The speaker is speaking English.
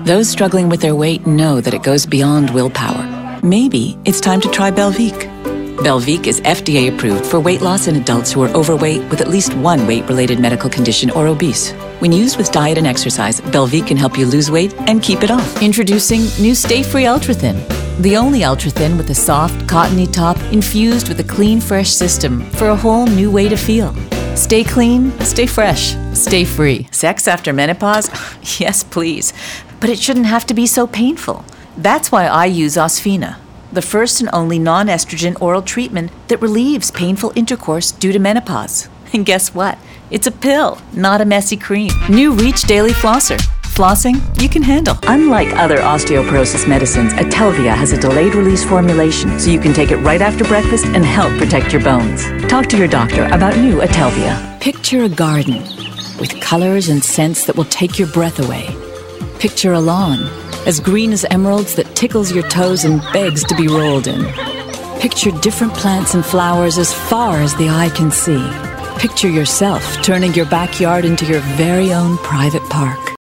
Those struggling with their weight know that it goes beyond willpower. Maybe it's time to try Belvique. Belvique is FDA approved for weight loss in adults who are overweight with at least one weight-related medical condition or obese. When used with diet and exercise, Belvique can help you lose weight and keep it off. Introducing new Stay Free Ultra Thin. The only Ultra Thin with a soft, cottony top infused with a clean, fresh system for a whole new way to feel. Stay clean, stay fresh, stay free. Sex after menopause? Yes, please. But it shouldn't have to be so painful. That's why I use Osphena, the first and only non-estrogen oral treatment that relieves painful intercourse due to menopause. And guess what? It's a pill, not a messy cream. New Reach Daily Flosser. Flossing you can handle. Unlike other osteoporosis medicines, Atelvia has a delayed-release formulation, so you can take it right after breakfast and help protect your bones. Talk to your doctor about new Atelvia. Picture a garden with colors and scents that will take your breath away. Picture a lawn as green as emeralds that tickles your toes and begs to be rolled in. Picture different plants and flowers as far as the eye can see. Picture yourself turning your backyard into your very own private park.